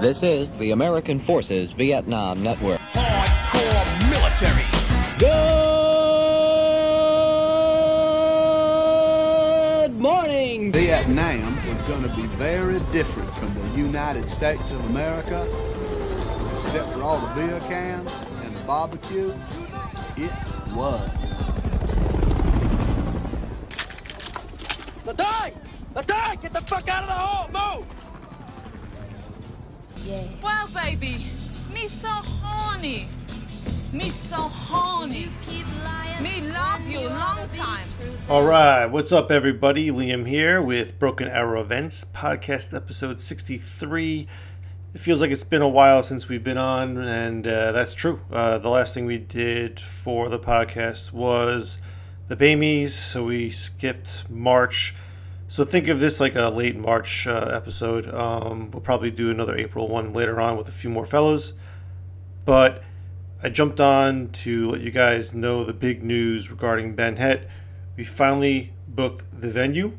This is the American Forces Vietnam Network. Hardcore military. Good morning! Vietnam was going to be very different from the United States of America, except for all the beer cans and the barbecue. It was. Ladai! Get the fuck out of the hole! Move! Yeah. Wow, baby, me so horny. Me so horny. Me love you long time. All right, what's up, everybody? Liam here with Broken Arrow Events, podcast episode 63. It feels like it's been a while since we've been on, and that's true. The last thing we did for the podcast was the Bamies, so we skipped March. So think of this like a late March episode. We'll probably do another April one later on with a few more fellows. But I jumped on to let you guys know the big news regarding Ben Het. We finally booked the venue.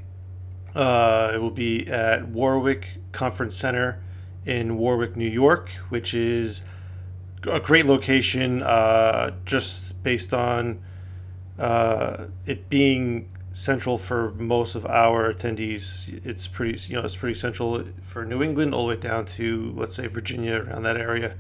It will be at Warwick Conference Center in Warwick, New York, which is a great location just based on it being central for most of our attendees. It's pretty central for New England all the way down to, let's say, Virginia, around that area.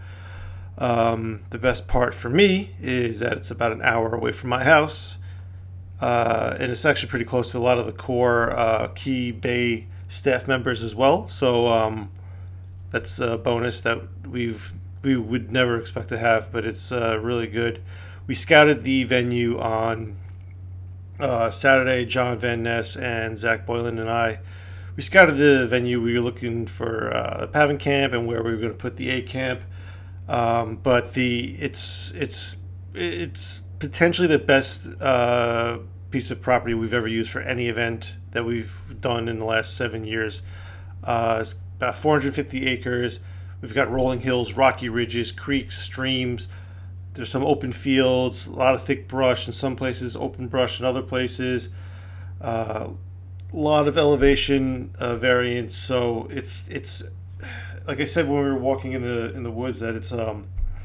The best part for me is that it's about an hour away from my house, and it's actually pretty close to a lot of the core Key Bay staff members as well. So that's a bonus that we would never expect to have, but it's really good. We scouted the venue on Saturday. John Van Ness and Zach Boylan and we scouted the venue. We were looking for the Pavin camp and where we were going to put the A camp. But it's potentially the best piece of property we've ever used for any event that we've done in the last 7 years. It's about 450 acres. We've got rolling hills, rocky ridges, creeks, streams. There's some open fields, a lot of thick brush in some places, open brush in other places. A lot of elevation variance. So it's like I said when we were walking in the woods, that it's kind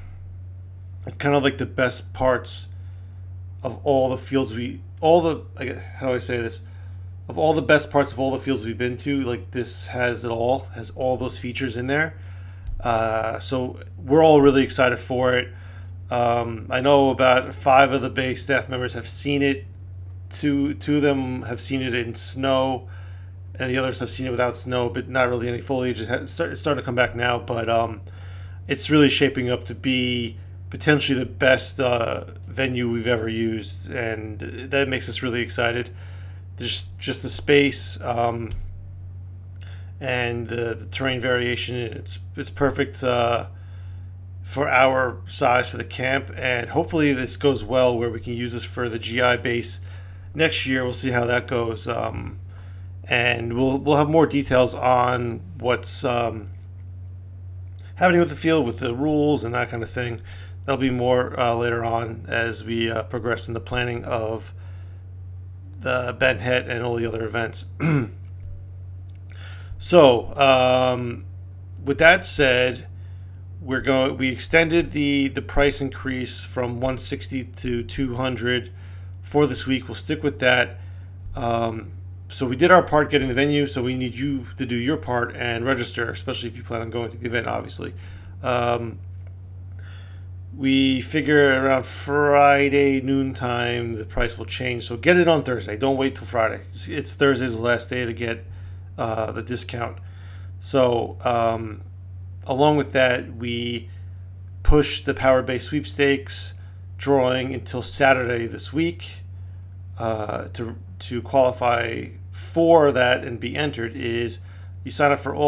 of like the best parts of all the fields how do I say this? Of all the best parts of all the fields we've been to, like this has all those features in there. So we're all really excited for it. I know about 5 of the Bay staff members have seen it. Two of them have seen it in snow, and the others have seen it without snow, but not really any foliage. It's starting to come back now, but it's really shaping up to be potentially the best venue we've ever used, and that makes us really excited. There's just the space and the terrain variation. It's perfect for our size for the camp, and hopefully this goes well where we can use this for the GI base next year. We'll see how that goes, and we'll have more details on what's happening with the field, with the rules and that kind of thing. That'll be more later on as we progress in the planning of the Ben Het and all the other events. So with that said, we extended the price increase from $160 to $200 for this week. We'll stick with that. So we did our part getting the venue, so we need you to do your part and register, especially if you plan on going to the event, obviously. We figure around Friday noontime the price will change, so get it on Thursday. Don't wait till Friday. It's Thursday's the last day to get the discount. So along with that, we pushed the Power Bay sweepstakes drawing until Saturday this week. To qualify for that and be entered is you sign up for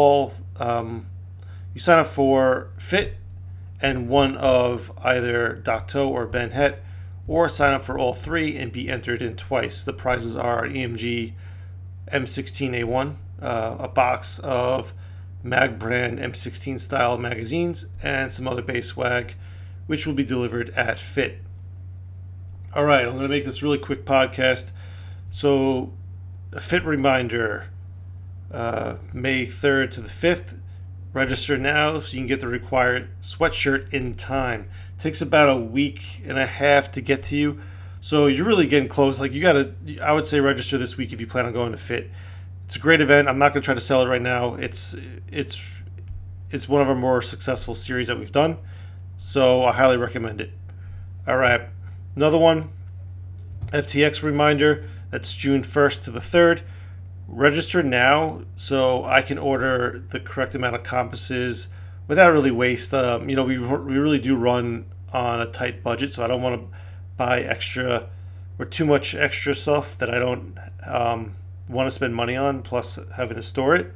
FIT and one of either Dak To or Ben Het, or sign up for all 3 and be entered in twice. The prizes are an EMG M16A1, a box of Mag brand M16 style magazines, and some other base swag, which will be delivered at FIT. All right, I'm going to make this really quick podcast. So, a FIT reminder, May 3rd to the 5th, Register now so you can get the required sweatshirt in time. It takes about a week and a half to get to you, so you're really getting close. Like, I would say register this week if you plan on going to FIT. It's a great event. I'm not going to try to sell it right now. It's one of our more successful series that we've done, so I highly recommend it. All right, another one, FTX reminder. That's June 1st to the 3rd. Register now so I can order the correct amount of compasses without really waste. We really do run on a tight budget, so I don't want to buy extra or too much extra stuff that I don't want to spend money on, plus having to store it.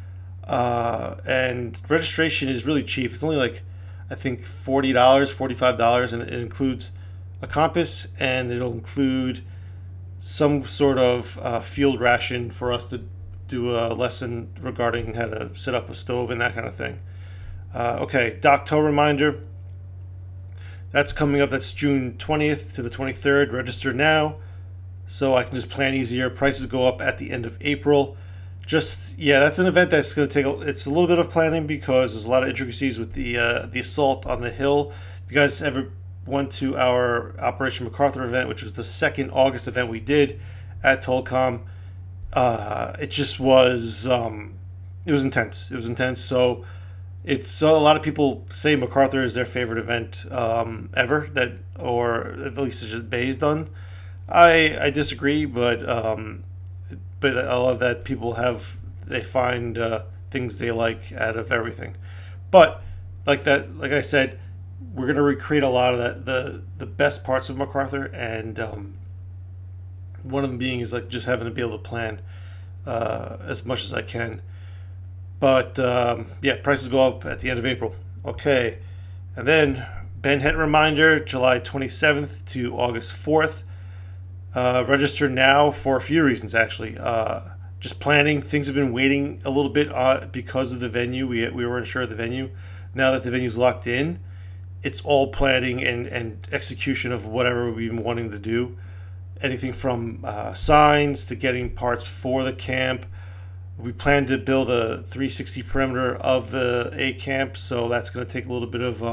And registration is really cheap. It's only like, I think, $40, $45, and it includes a compass, and it'll include some sort of field ration for us to do a lesson regarding how to set up a stove and that kind of thing. Okay, Doctober reminder. That's coming up. That's June 20th to the 23rd. Register now so I can just plan easier. Prices go up at the end of April. That's an event that's going to it's a little bit of planning because there's a lot of intricacies with the assault on the hill. If you guys ever went to our Operation MacArthur event, which was the second August event we did at Tolcom, it just was it was intense. So it's a lot of people say MacArthur is their favorite event ever, or at least it's just based on. I disagree, but I love that people they find things they like out of everything. But like I said, we're going to recreate a lot of the best parts of MacArthur, and one of them being is like just having to be able to plan as much as I can. But prices go up at the end of April. Okay, and then Ben Het reminder, July 27th to August 4th. Register now for a few reasons, actually. Just planning. Things have been waiting a little bit because of the venue. We weren't sure of the venue. Now that the venue's locked in, it's all planning and execution of whatever we've been wanting to do. Anything from signs to getting parts for the camp. We plan to build a 360 perimeter of the A camp, so that's going to take a little bit of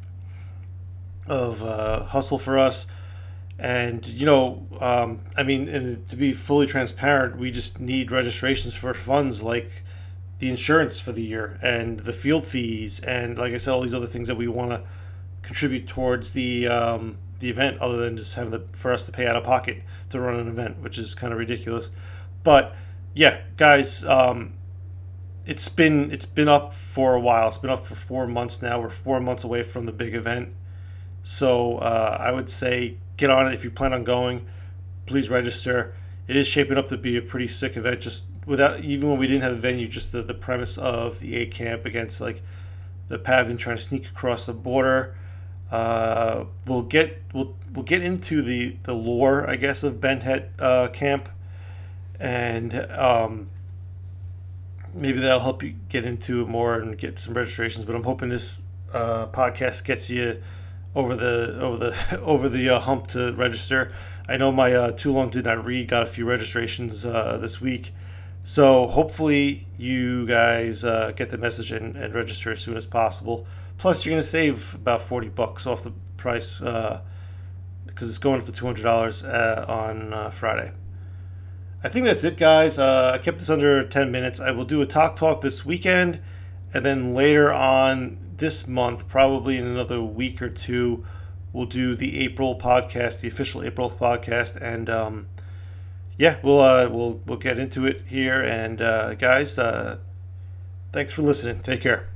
hustle for us. And and to be fully transparent, we just need registrations for funds like the insurance for the year and the field fees, and like I said, all these other things that we want to contribute towards the event, other than just having for us to pay out of pocket to run an event, which is kind of ridiculous. But yeah, guys, it's been up for a while. It's been up for 4 months now. We're 4 months away from the big event, so I would say get on it if you plan on going. Please register. It is shaping up to be a pretty sick event. Just even when we didn't have a venue, just the premise of the A camp against like the Pavan trying to sneak across the border. We'll get into the lore, I guess, of Ben Het camp, and maybe that'll help you get into it more and get some registrations. But I'm hoping this podcast gets you over the hump to register. I know my Too Long Did Not Read got a few registrations this week, so hopefully you guys get the message and register as soon as possible. Plus, you're going to save about $40 off the price because it's going up to $200 on Friday. I think that's it, guys. I kept this under 10 minutes. I will do a talk this weekend, and then later on this month, probably in another week or two, we'll do the April podcast, the official April podcast, and we'll get into it here. And guys, thanks for listening. Take care.